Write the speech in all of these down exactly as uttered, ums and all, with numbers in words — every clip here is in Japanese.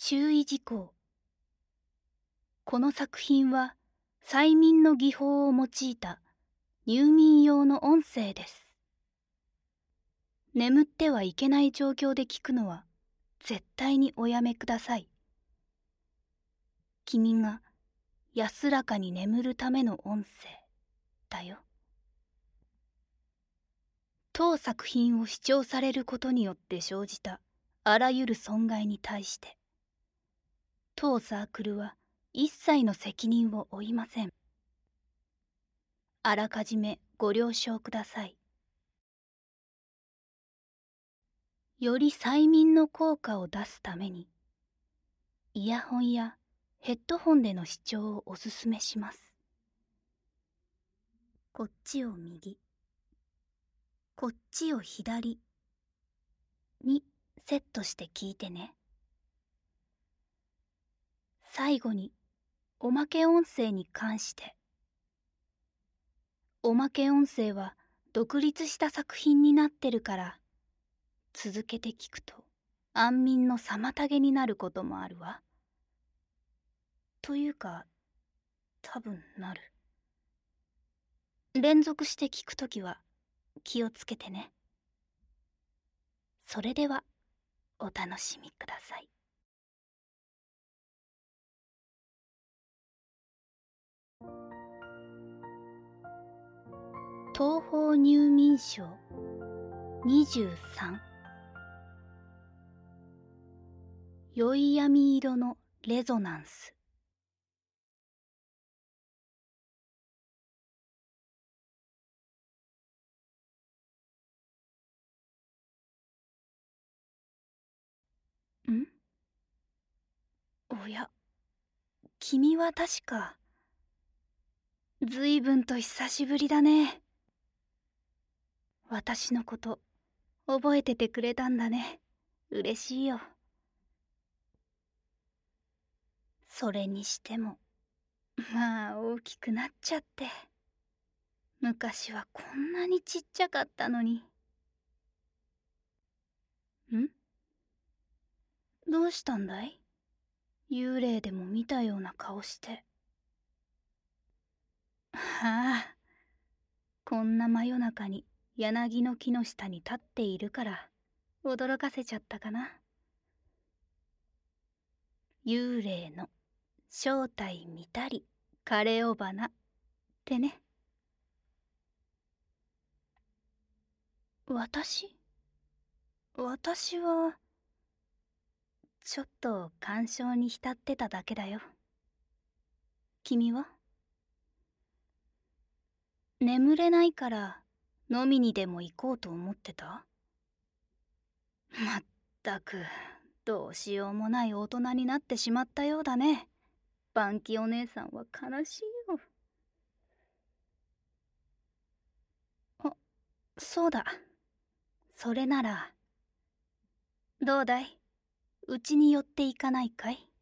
注意事項。この作品は催眠の技法を用いた入眠用の音声です。眠ってはいけない状況で聞くのは絶対におやめください。君が安らかに眠るための音声だよ。当作品を視聴されることによって生じたあらゆる損害に対して、当サークルは一切の責任を負いません。あらかじめご了承ください。より催眠の効果を出すために、イヤホンやヘッドホンでの視聴をおすすめします。こっちを右、こっちを左にセットして聞いてね。最後に、おまけ音声に関して。おまけ音声は独立した作品になってるから、続けて聞くと安眠の妨げになることもあるわ。というか、多分なる。連続して聞くときは気をつけてね。それではお楽しみください。東方入眠症にじゅうさん。宵闇色のレゾナンス。ん？おや、君は確か。ずいぶんと久しぶりだね。私のこと覚えててくれたんだね。嬉しいよ。それにしても、まあ大きくなっちゃって。昔はこんなにちっちゃかったのに。ん？どうしたんだい？幽霊でも見たような顔して。はあ、こんな真夜中に柳の木の下に立っているから驚かせちゃったかな。幽霊の正体見たり枯れ尾花ってね。私私はちょっと感傷に浸ってただけだよ。君は？眠れないから飲みにでも行こうと思ってた？まったく、どうしようもない大人になってしまったようだね。バンキお姉さんは悲しいよ。あ、そうだ。それなら、どうだい？うちに寄っていかないかい？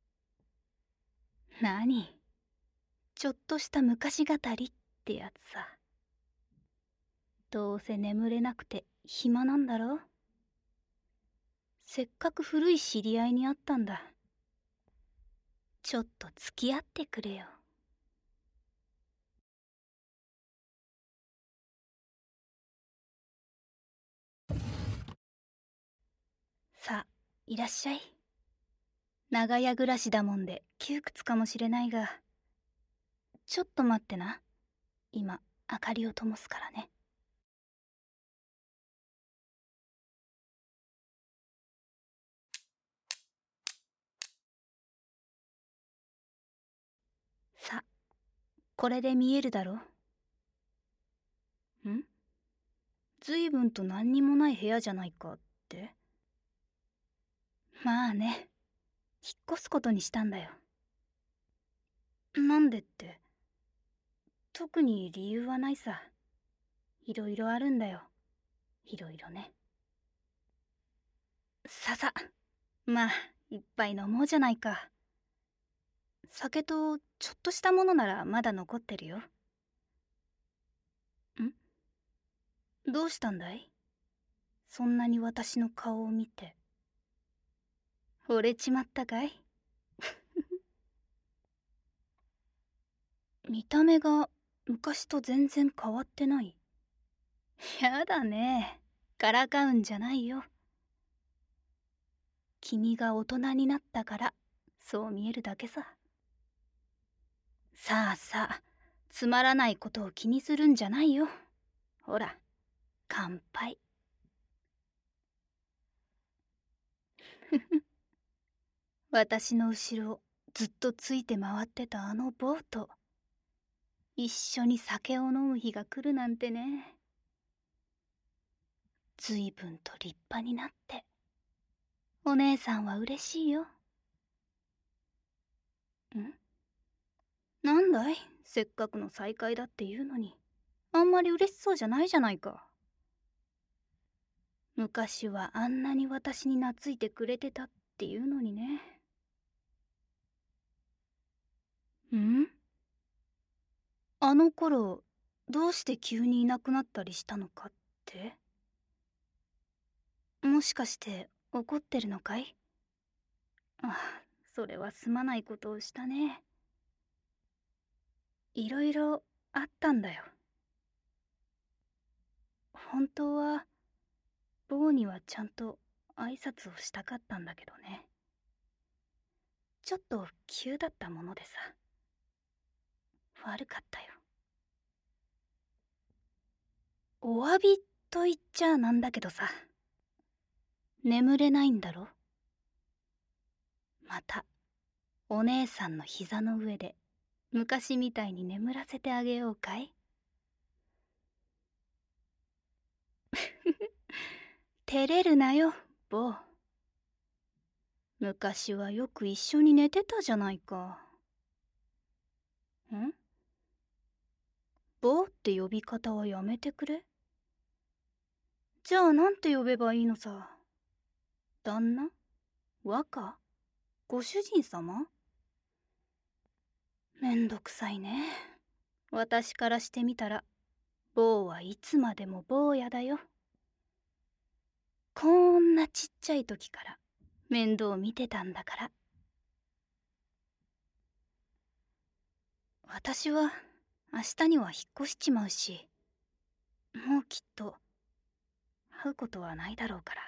何？ちょっとした昔語りってやつさ。どうせ眠れなくて暇なんだろ？せっかく古い知り合いに会ったんだ。ちょっと付き合ってくれよ。さあ、いらっしゃい。長屋暮らしだもんで窮屈かもしれないが、ちょっと待ってな。今、明かりを灯すからね。さ、これで見えるだろ？ん？ずいぶんと何にもない部屋じゃないかって？まあね、引っ越すことにしたんだよ。なんでって、特に理由はないさ。いろいろあるんだよ。いろいろね。ささ、まあ、一杯飲もうじゃないか。酒とちょっとしたものならまだ残ってるよ。ん？どうしたんだい？そんなに私の顔を見て。 惚れちまったかい？見た目が昔と全然変わってない。やだね。からかうんじゃないよ。君が大人になったからそう見えるだけさ。さあさあ、つまらないことを気にするんじゃないよ。ほら、乾杯。私の後ろをずっとついて回ってたあのボート、一緒に酒を飲む日が来るなんてね。ずいぶんと立派になって、お姉さんは嬉しいよ。ん？なんだい、せっかくの再会だっていうのに、あんまり嬉しそうじゃないじゃないか。昔はあんなに私に懐いてくれてたっていうのにね。ん？あの頃、どうして急にいなくなったりしたのかって？もしかして怒ってるのかい？あ、それはすまないことをしたね。いろいろあったんだよ。本当は坊にはちゃんと挨拶をしたかったんだけどね。ちょっと急だったものでさ。悪かったよ。お詫びと言っちゃなんだけどさ。眠れないんだろ？またお姉さんの膝の上で昔みたいに眠らせてあげようかい？照れるなよ、坊。昔はよく一緒に寝てたじゃないか。ん？坊って呼び方はやめてくれ。じゃあなんて呼べばいいのさ。旦那？若？ご主人様？めんどくさいね。私からしてみたら、坊はいつまでも坊やだよ。こんなちっちゃい時から面倒見てたんだから。私は明日には引っ越しちまうし、もうきっと会うことはないだろうから、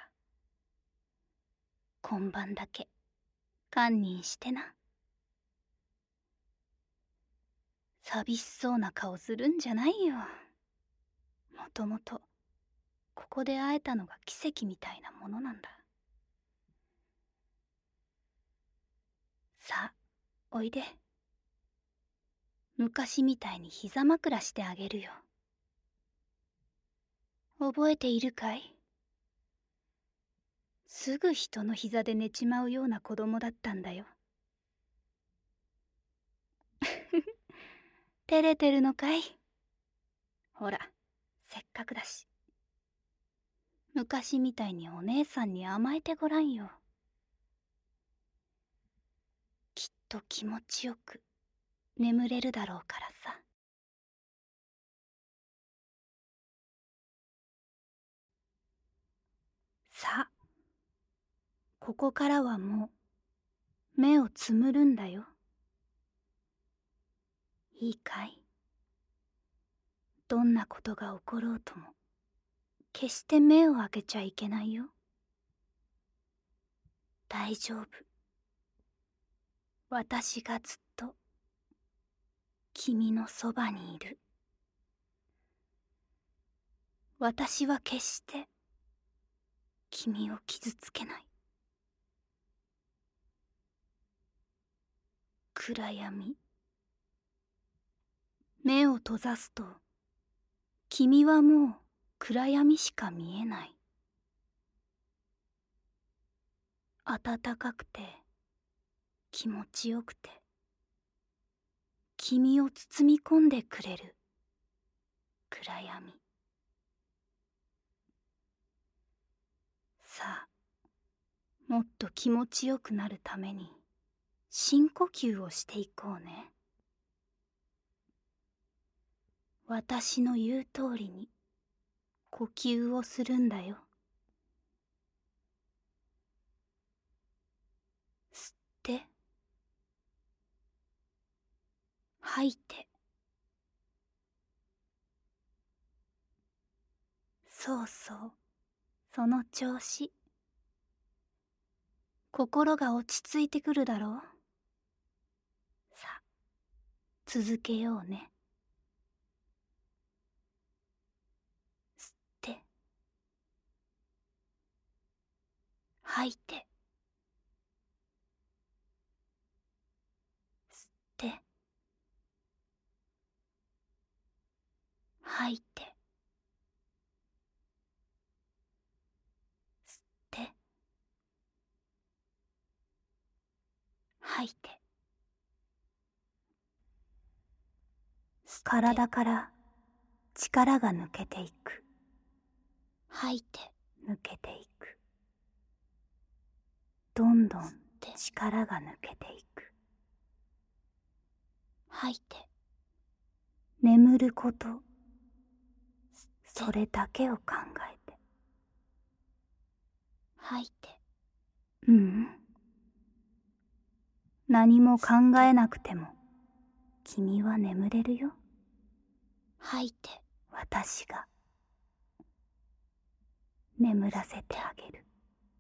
今晩だけ堪忍してな。寂しそうな顔するんじゃないよ。もともとここで会えたのが奇跡みたいなものなんだ。さあ、おいで。昔みたいに膝枕してあげるよ。覚えているかい？すぐ人の膝で寝ちまうような子供だったんだよ。照れてるのかい？ほら、せっかくだし。昔みたいにお姉さんに甘えてごらんよ。きっと気持ちよく眠れるだろうからさ。さあ、ここからはもう目をつむるんだよ。いいかい？どんなことが起ころうとも決して目を開けちゃいけないよ。大丈夫。私がずっと君のそばにいる。私は決して君を傷つけない。暗闇。目を閉ざすと君はもう暗闇しか見えない。暖かくて気持ちよくて君を包み込んでくれる暗闇。さあ、もっと気持ちよくなるために深呼吸をしていこうね。私の言う通りに呼吸をするんだよ。 吐いて。そうそう、その調子。心が落ち着いてくるだろう。さあ、続けようね。吸って、吐いて、吸って、吐いて、吸って、吐いて。体から力が抜けていく。吐いて、抜けていく。どんどん力が抜けていく。吐いて。眠ること、それだけを考えて。吐いて。ううん。何も考えなくても、君は眠れるよ。吐いて。私が眠らせてあげる。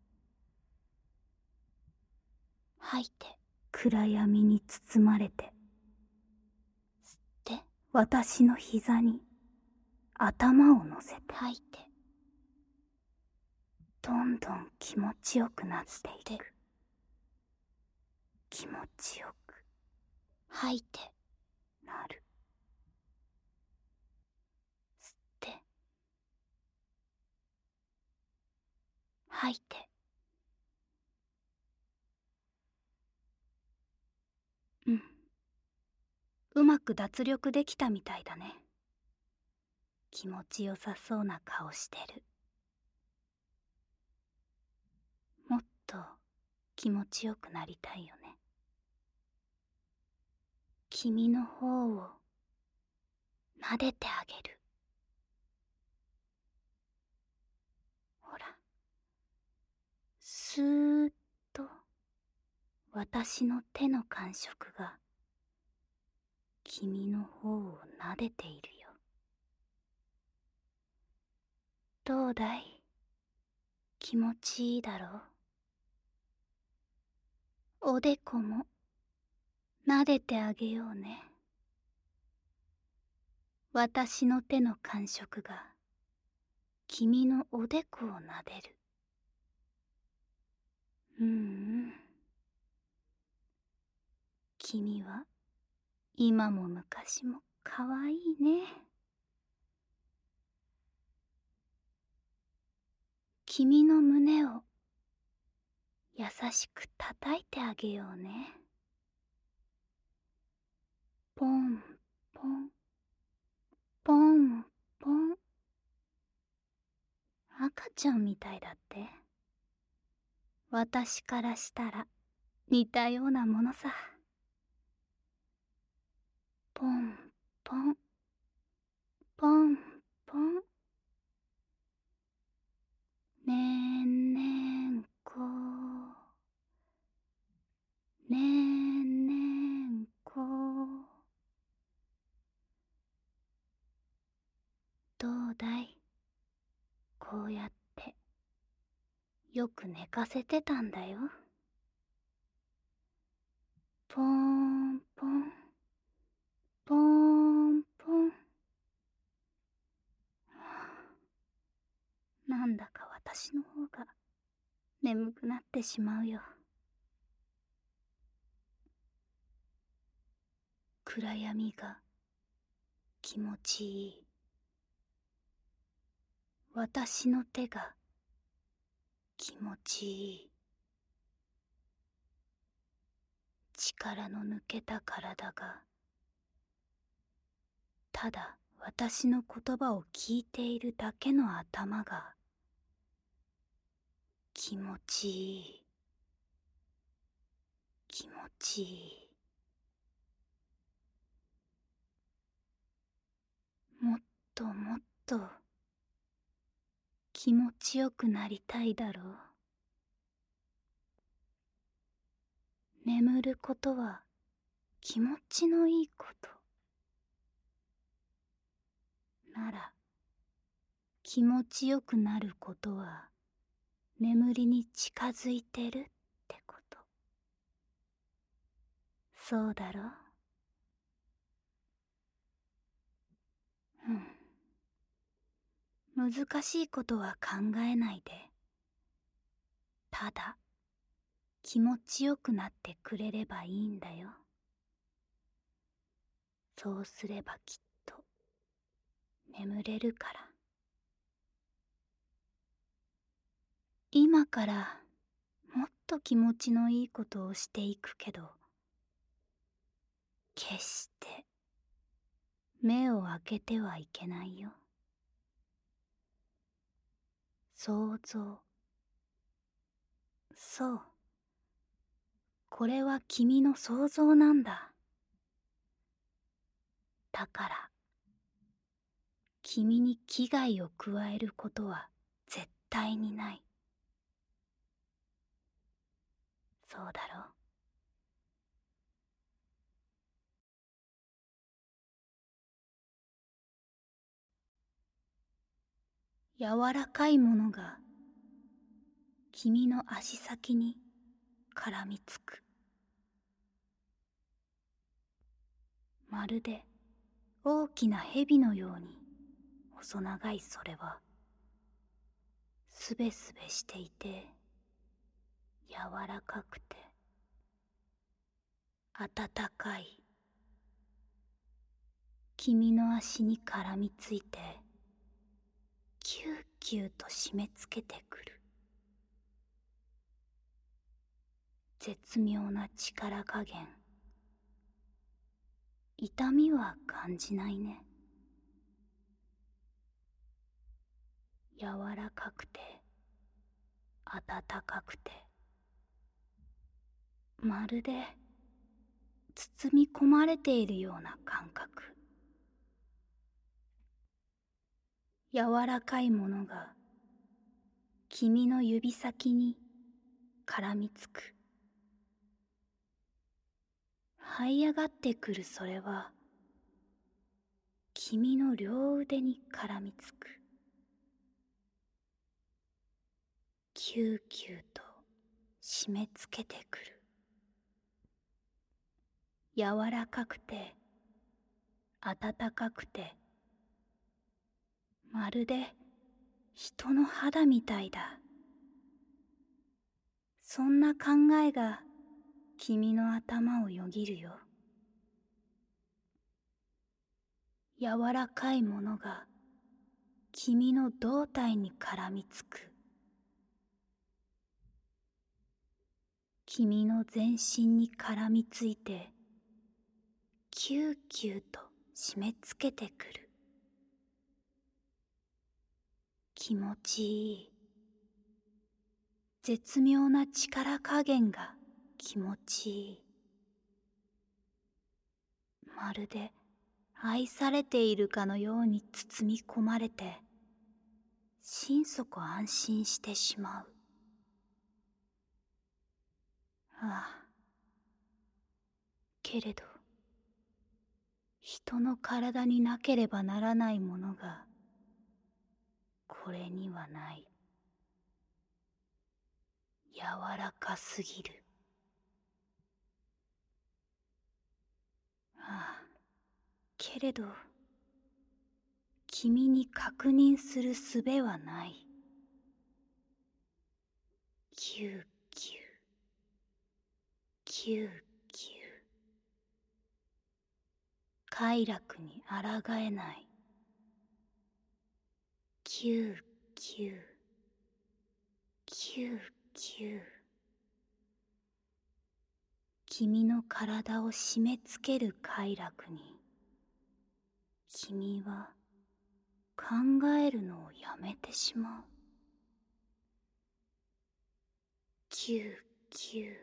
吐いて。暗闇に包まれて、吸って。私の膝に頭を乗せて。吐いて。どんどん気持ちよくなっていく。気持ちよく吐いてなる。吸って吐いて。うん、うまく脱力できたみたいだね。気持ちよさそうな顔してる。もっと気持ちよくなりたいよね。君の方を撫でてあげる。ほら、スーッと私の手の感触が君の方を撫でているよ。どうだい？気持ちいいだろう？おでこも撫でてあげようね。私の手の感触が君のおでこを撫でる。うんうん。君は今も昔もかわいいね。君の胸を優しく叩いてあげようね。ポンポンポンポン。赤ちゃんみたいだって。私からしたら似たようなものさ。ポンポンポンポン。ねんねんこねんねんこ。どうだい？こうやってよく寝かせてたんだよ。ポーンポンポーンポン。なんだか私の方が眠くなってしまうよ。暗闇が気持ちいい。私の手が気持ちいい。力の抜けた体がただ私の言葉を聞いているだけの頭が気持ちいい。気持ちいい。もっともっと気持ちよくなりたいだろう。眠ることは気持ちのいいこと。 なら気持ちよくなることは眠りに近づいてるってこと。そうだろ？うん。難しいことは考えないで、ただ気持ちよくなってくれればいいんだよ。そうすればきっと眠れるから。今からもっと気持ちのいいことをしていくけど、決して目を開けてはいけないよ。想像。そう。これは君の想像なんだ。だから、君に危害を加えることは絶対にない。そうだろう。柔らかいものが君の足先に絡みつく。まるで大きな蛇のように細長いそれはすべすべしていて柔らかくて暖かい。君の足に絡みついてキューキューと締め付けてくる。絶妙な力加減。痛みは感じないね。柔らかくて暖かくてまるで包み込まれているような感覚。柔らかいものが君の指先に絡みつく。這い上がってくるそれは君の両腕に絡みつく。キューキューと締め付けてくる。柔らかくて暖かくてまるで人の肌みたいだ。そんな考えが君の頭をよぎるよ。柔らかいものが君の胴体に絡みつく。君の全身に絡みついてキューキューと締め付けてくる。気持ちいい。絶妙な力加減が気持ちいい。まるで愛されているかのように包み込まれて心底安心してしまう。ああ。けれど人の体になければならないものがこれにはない。柔らかすぎる。ああ。けれど君に確認する術はない。キューキューキューキュー。快楽に抗えない。キューキューキューキュー。君の体を締め付ける快楽に君は考えるのをやめてしまう。キューキュー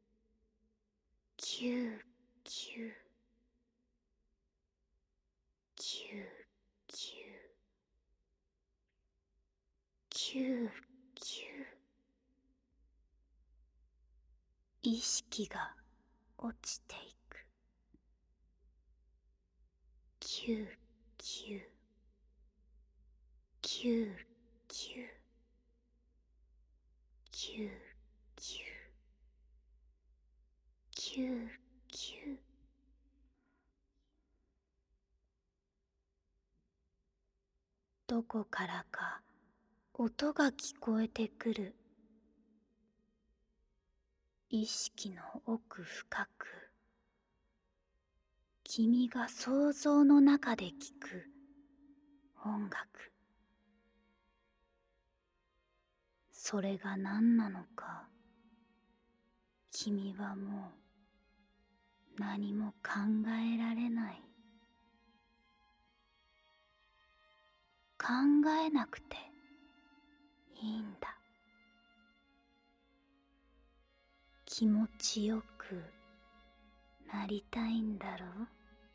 キューキューキューキューキューキュー。意識が落ちていく。キューキューキューキューキューキューキューキュー。どこからか音が聞こえてくる。意識の奥深く、君が想像の中で聞く音楽。それが何なのか、君はもう何も考えられない。考えなくていいんだ。気持ちよくなりたいんだろう。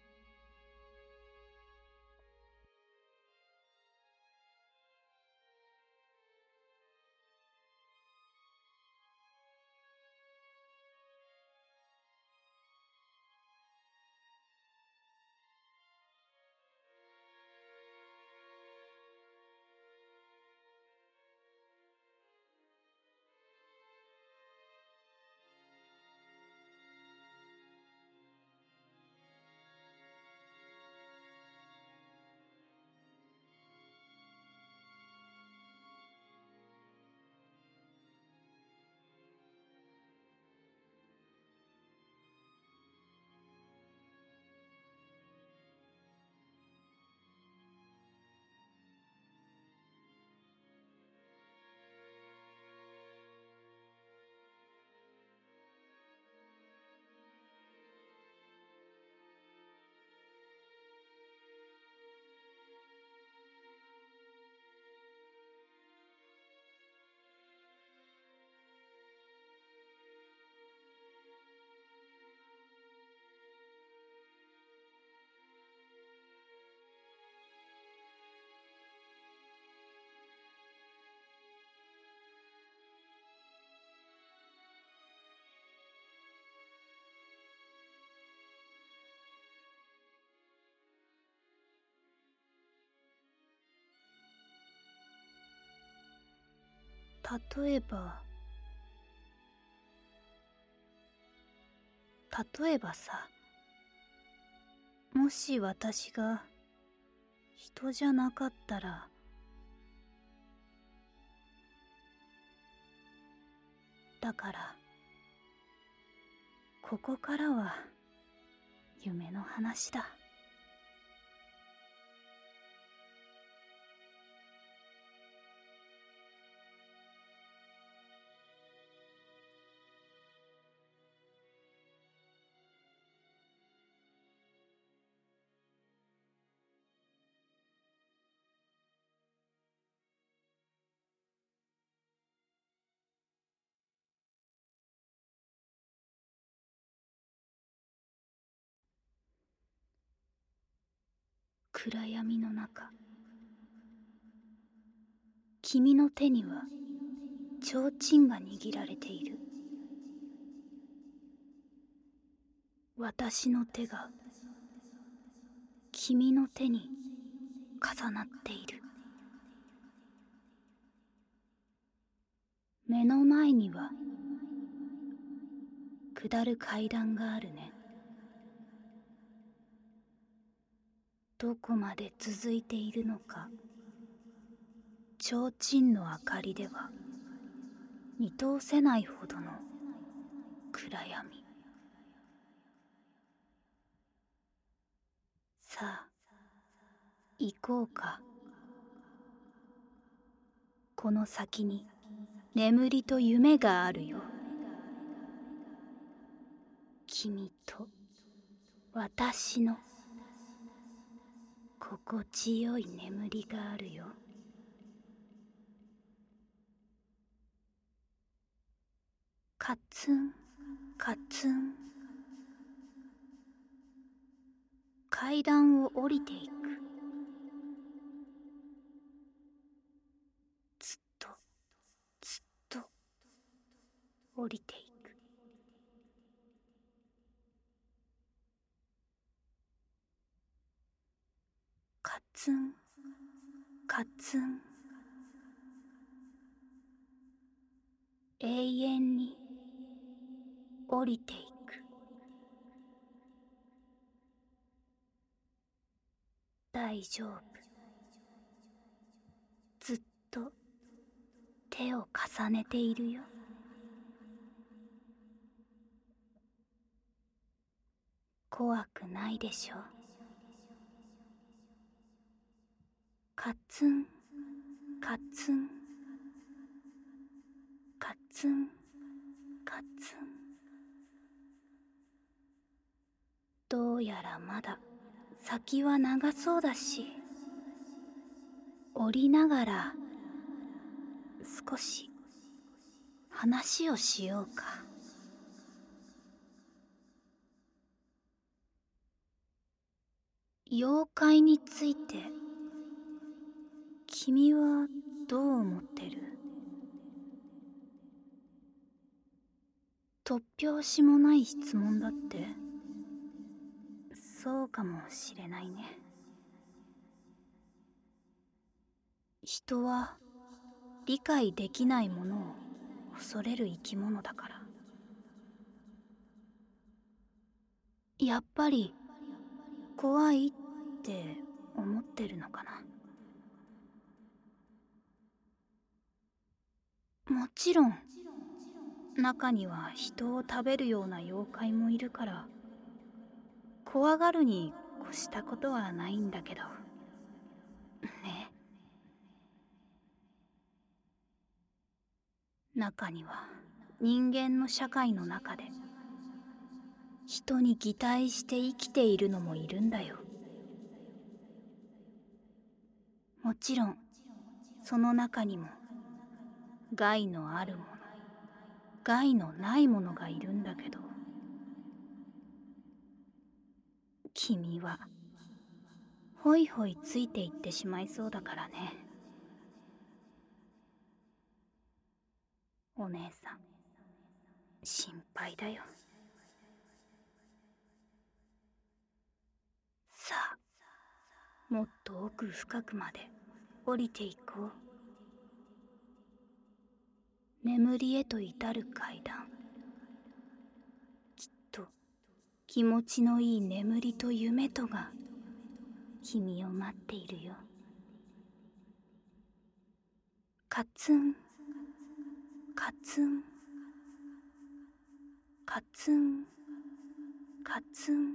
例えば例えばさ、もし私が人じゃなかったら、だからここからは夢の話だ。暗闇の中、君の手には提灯が握られている。私の手が君の手に重なっている。目の前には下る階段があるね。どこまで続いているのか、提灯の明かりでは見通せないほどの暗闇。さあ、行こうか。この先に眠りと夢があるよ。君と私の心地よい眠りがあるよ。カツンカツン、階段を降りていく。ずっとずっと降りていく。カツンカツン。 永遠に降りていく。大丈夫。ずっと手を重ねているよ。怖くないでしょ。カツンカツンカツンカツン。どうやらまだ先は長そうだし、降りながら少し話をしようか。妖怪について君はどう思ってる？突拍子もない質問だって。そうかもしれないね。人は理解できないものを恐れる生き物だから。やっぱり怖いって思ってるのかな。もちろん中には人を食べるような妖怪もいるから怖がるに越したことはないんだけどね。中には人間の社会の中で人に擬態して生きているのもいるんだよ。もちろんその中にも害のあるもの、害のないものがいるんだけど、君はホイホイついていってしまいそうだからね。お姉さん心配だよ。さあ、もっと奥深くまで降りていこう。眠りへと至る階段。きっと気持ちのいい眠りと夢とが君を待っているよ。カツンカツンカツンカツン。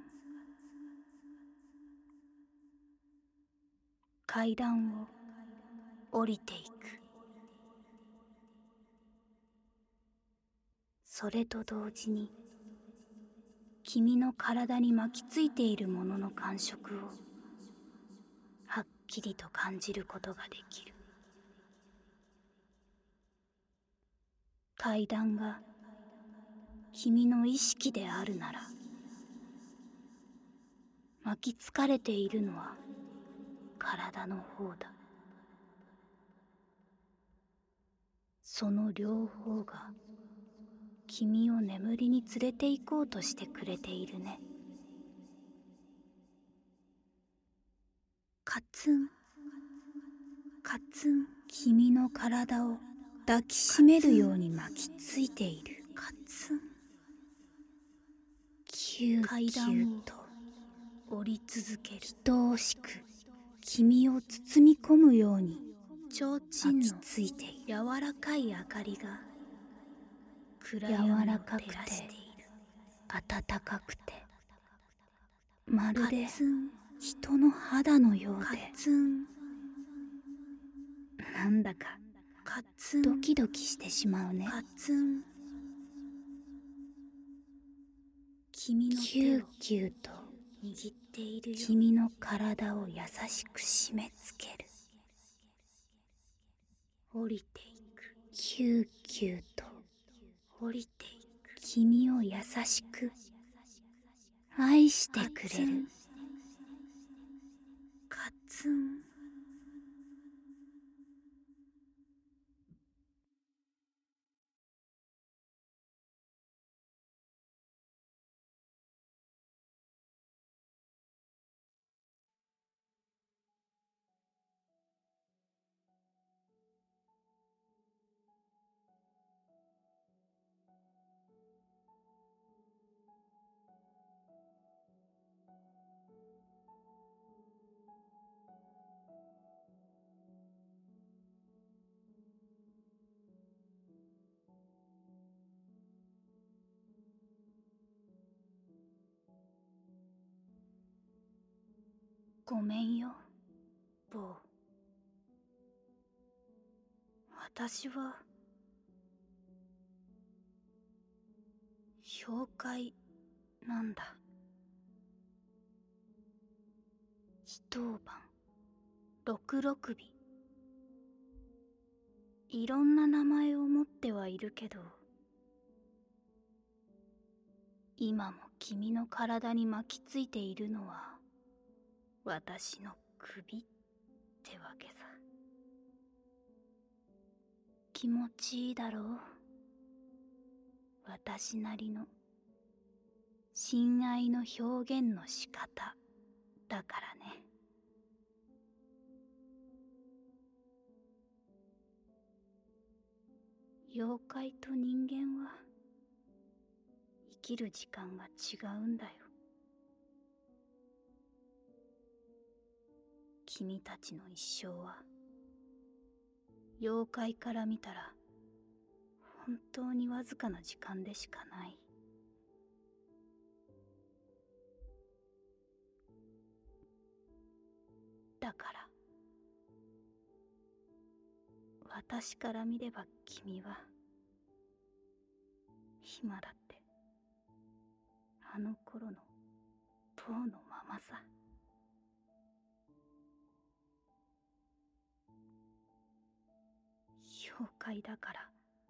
階段を降りていく。それと同時に君の体に巻きついているものの感触をはっきりと感じることができる。階段が君の意識であるなら、巻きつかれているのは体の方だ。その両方が君を眠りに連れて行こうとしてくれているね。カツンカツン。君の体を抱きしめるように巻きついている。カツン。キューキューと降り続ける。愛おしく君を包み込むように提灯の巻きついている。柔らかい明かりが暗闇を照らしている。暖かくてまるで人の肌のようで、カツンなんだかカツンドキドキしてしまうね。カツン。君の手をキューキューと握っているよ。君の体を優しく締め付ける。降りていく。キューキューと降りていく。君を優しく愛してくれる。カツン。 ごめんよ、ボー。私は妖怪なんだ。一晩六六尾、いろんな名前を持ってはいるけど、今も君の体に巻きついているのは私の首ってわけさ。気持ちいいだろう。私なりの親愛の表現の仕方だからね。妖怪と人間は生きる時間が違うんだよ。君たちの一生は妖怪から見たら本当にわずかな時間でしかない。だから私から見れば君は今だってあの頃のポーのままさ。妖怪だから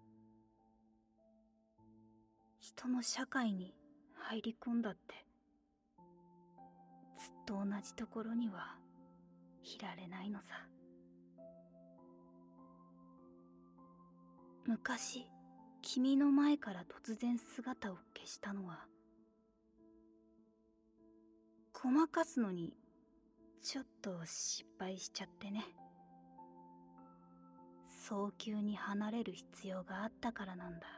人の社会に入り込んだってずっと同じところにはいられないのさ。昔君の前から突然姿を消したのはごまかすのにちょっと失敗しちゃってね。早急に離れる必要があったからなんだ。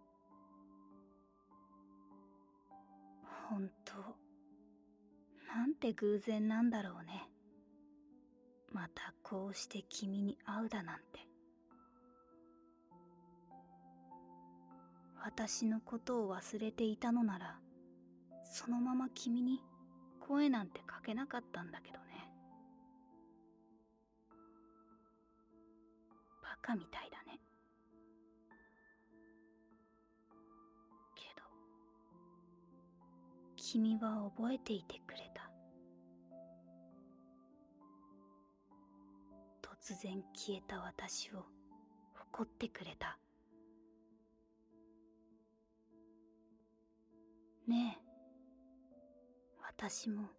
本当なんて偶然なんだろうね。またこうして君に会うだなんて。私のことを忘れていたのならそのまま君に声なんてかけなかったんだけどね。バカみたいだね。けど君は覚えていてくれた。突然消えた私を怒ってくれた。ねえ、私も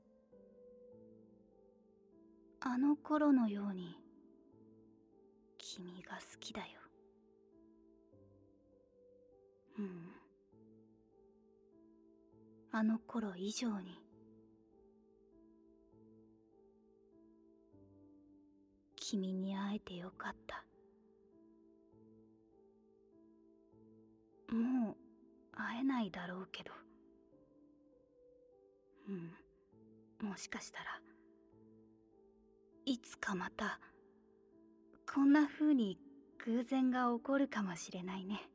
あの頃のように君が好きだよ。うん、あの頃以上に。君に会えてよかった。もう会えないだろうけど、うん、もしかしたらいつかまたこんな風に偶然が起こるかもしれないね。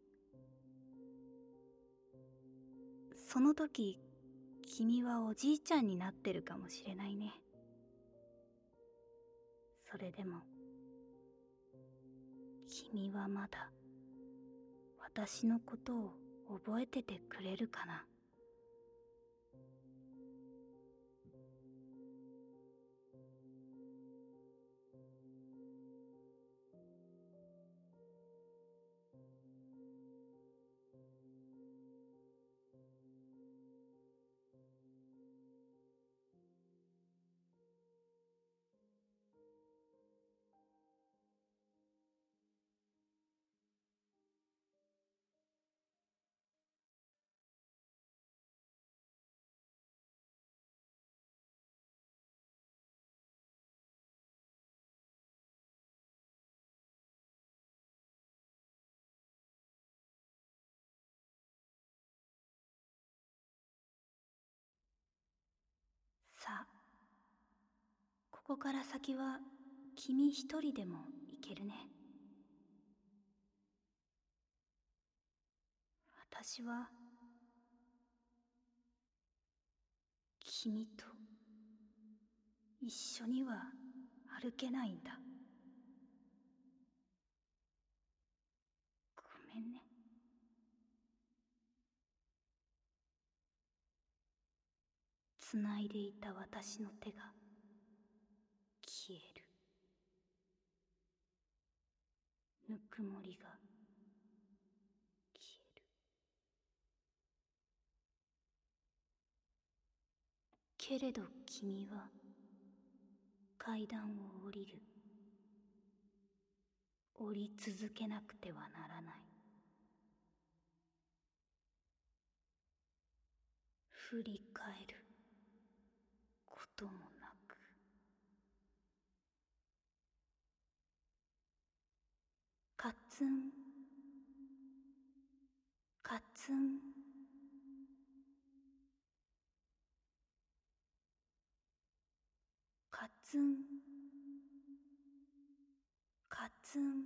その時君はおじいちゃんになってるかもしれないね。それでも君はまだ私のことを覚えててくれるかな。さあ、ここから先は君一人でも行けるね。私は君と一緒には歩けないんだ。ごめんね。つないでいた私の手が消える。ぬくもりが消える。けれど君は階段を降りる。降り続けなくてはならない。振り返ることもなく。カツンカツンカツンカツン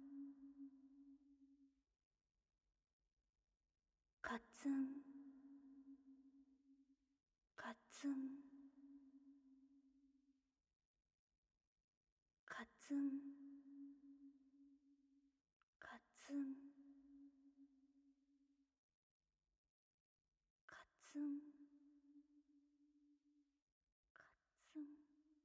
カツンカツンカツンカツンカツンカツン。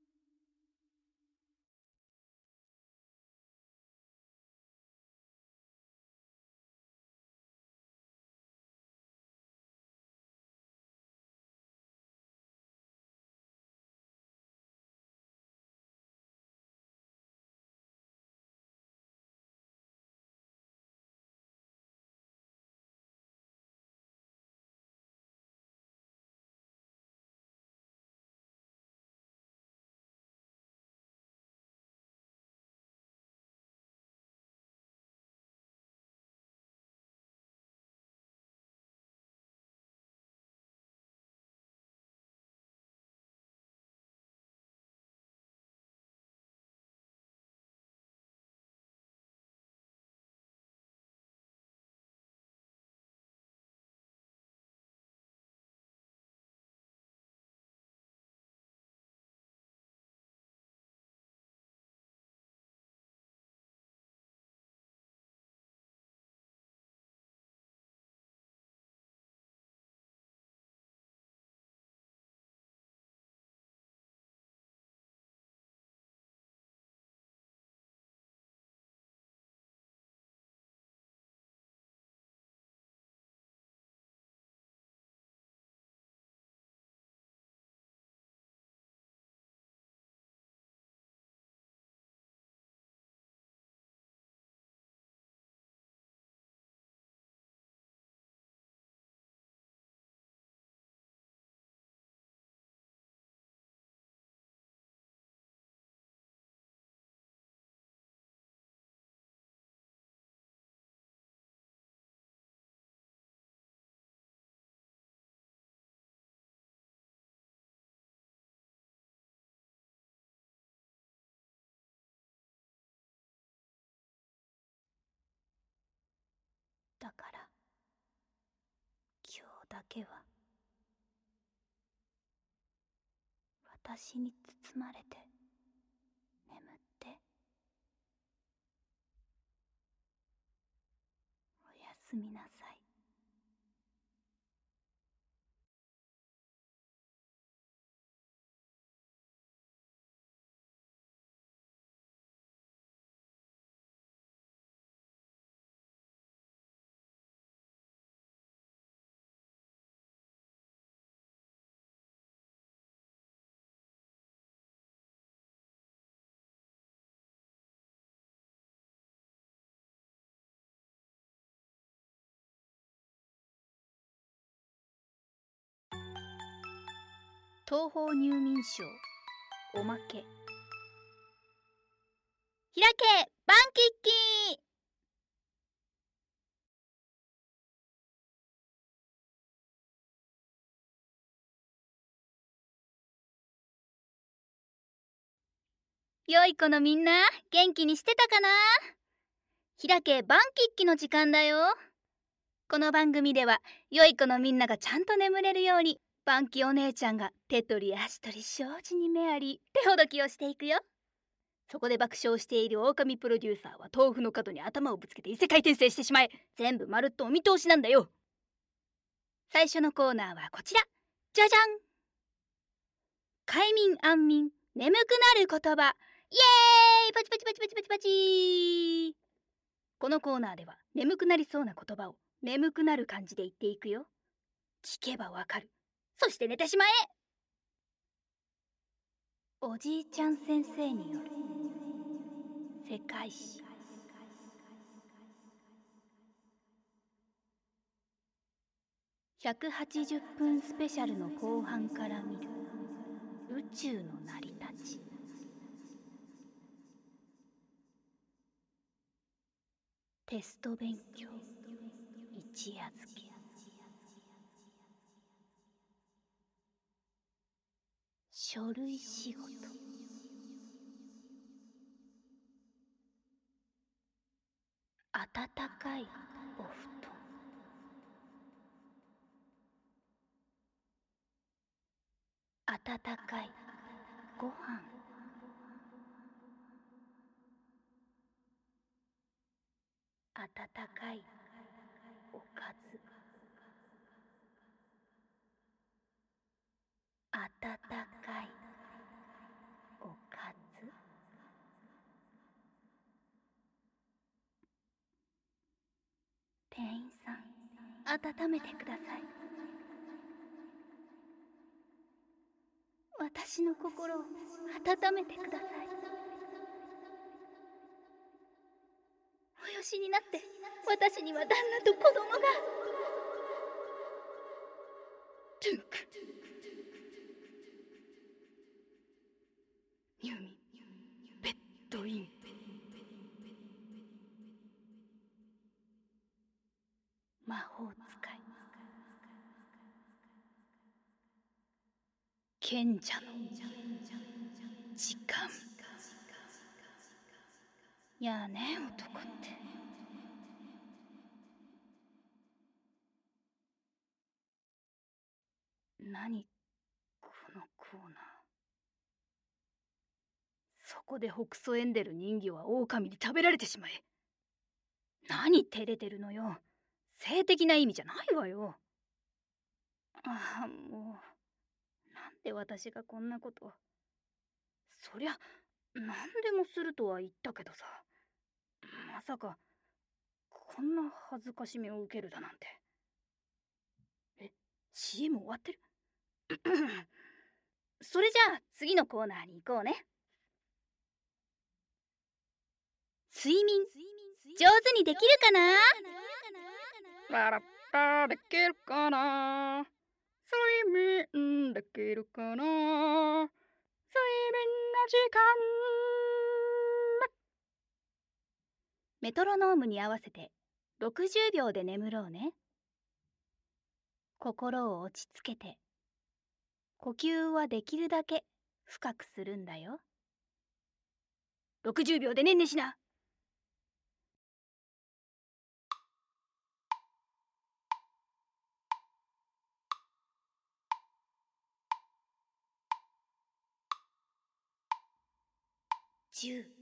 だから今日だけは私に包まれて眠って。おやすみなさい。東方入眠賞おまけ。開けバンキッキー。良い子のみんな、元気にしてたかな？開けバンキッキの時間だよ。この番組では良い子のみんながちゃんと眠れるようにパンキお姉ちゃんが手取り足取り承知に目あり手ほどきをしていくよ。そこで爆笑している狼プロデューサーは豆腐の角に頭をぶつけて異世界転生してしまえ。全部まるっとお見通しなんだよ。最初のコーナーはこちら。じゃじゃん。快眠安眠眠くなる言葉。イエーイ。パチパチパチパチパチパチ。このコーナーでは眠くなりそうな言葉を眠くなる感じで言っていくよ。聞けばわかる。そして寝てしまえ。おじいちゃん先生による世界史。ひゃくはちじゅっぷんスペシャルの後半から見る宇宙の成り立ち。テスト勉強一夜漬け。書類仕事。暖かいお布団。暖かいご飯。暖かいおかず。暖かいおかず。店員さん、温めてください。私の心を温めてください。およしになって、私には旦那と子供が。トゥンク。ユミ、ベッドイン。魔法使い。賢者の時間。やあね、男って。何このコーナー。そこでホクソエンデル人魚は狼に食べられてしまえ。何照れてるのよ。性的な意味じゃないわよ。ああ、もうなんで私がこんなこと。そりゃ何でもするとは言ったけどさ、まさかこんな恥ずかしめを受けるだなんて。え、 シーエム 終わってる。それじゃあ次のコーナーに行こうね。睡眠上手にできるかな。笑ったできるかな。睡眠できるかな。睡眠の時間。メトロノームに合わせてろくじゅうびょうで眠ろうね。心を落ち着けて、呼吸はできるだけ深くするんだよ。ろくじゅうびょうでねんねしな。じゅう、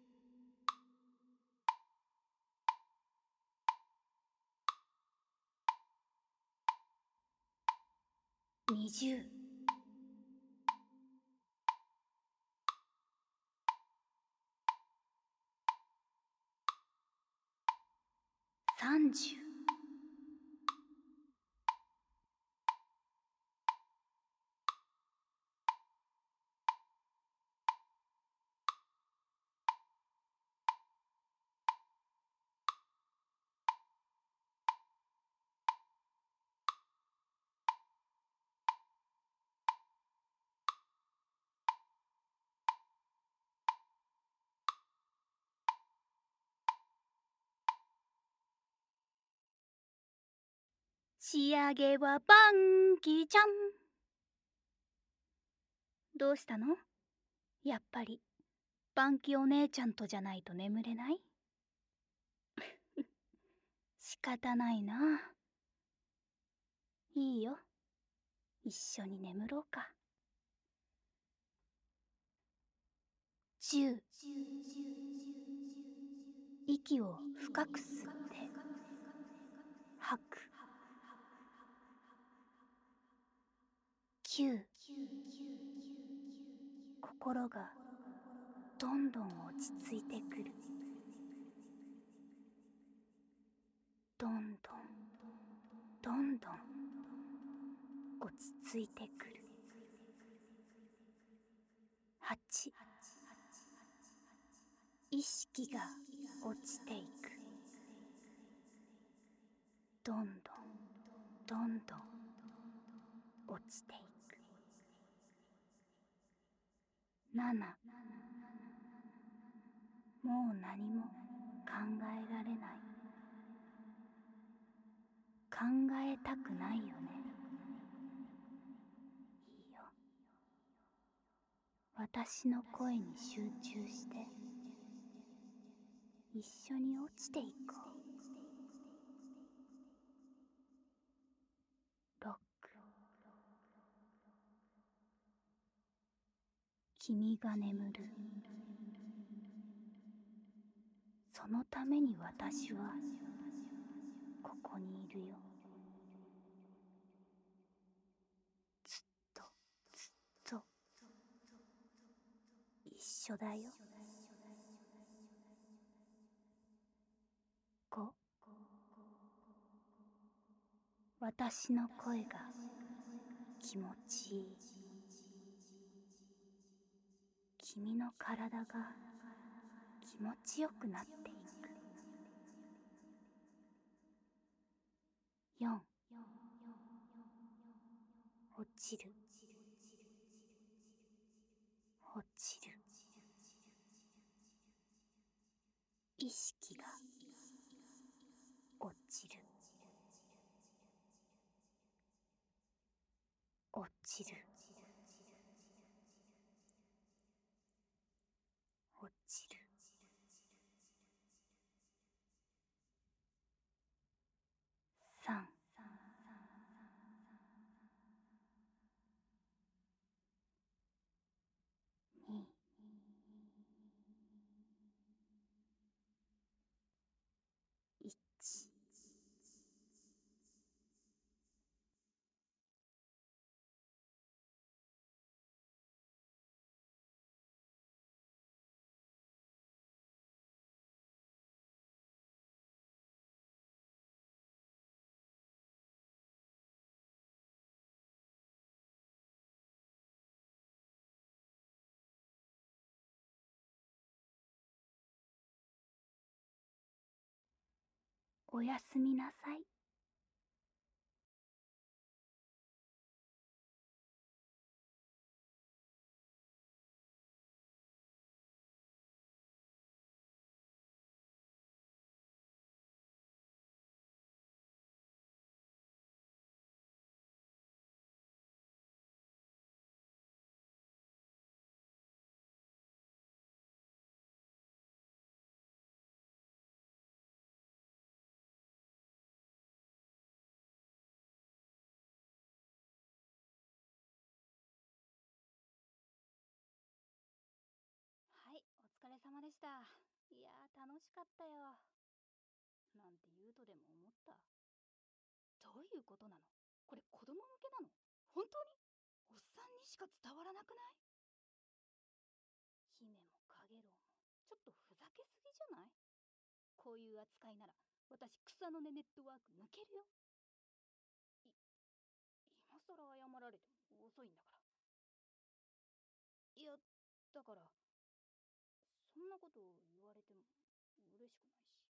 にじゅう、さんじゅう、仕上げはバンキーちゃん。どうしたの？やっぱりバンキお姉ちゃんとじゃないと眠れない？仕方ないな。いいよ、 一緒に眠ろうか。じゅう。息を深く吸って吐く。きゅう。心がどんどん落ち着いてくる。どんどんどんどん落ち着いてくる。はち。意識が落ちていく。どんどんどんどん落ちていく。なな。もう何も考えられない。考えたくないよね。いいよ。私の声に集中して一緒に落ちていこう。ろく。君が眠る。そのために私はここにいるよ。ずっとずっと一緒だよ。ご。私の声が気持ちいい。君の体が気持ちよくなっていく。よん。落ちる落ちる。意識が落ちる落ちる落ちる。さん。に。いち。おやすみなさい。はい、お疲れ様でした。いやー、楽しかったよ。なんて言うとでも思った。どういうことなの？これ子供向けなの？本当に？おっさんにしか伝わらなくない？姫もかげろうもちょっとふざけすぎじゃない？こういう扱いなら私草の根ネットワーク抜けるよ。い今さら謝られても遅いんだから。いや、だからそんなこと言われても嬉しくないし。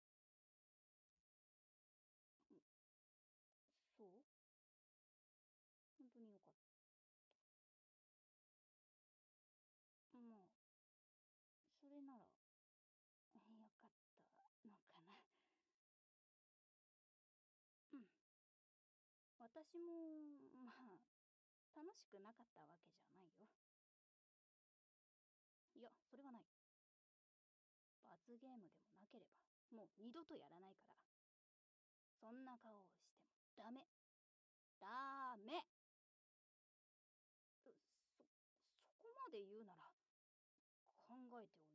んそう？本当によかった。まあそれならよかったのかな。うん。私もまあ楽しくなかったわけじゃないよ。いや、それはない。罰ゲームでもなければもう二度とやらないから。そんな顔をしてもダメ。ダメ。 まで言うなら考えて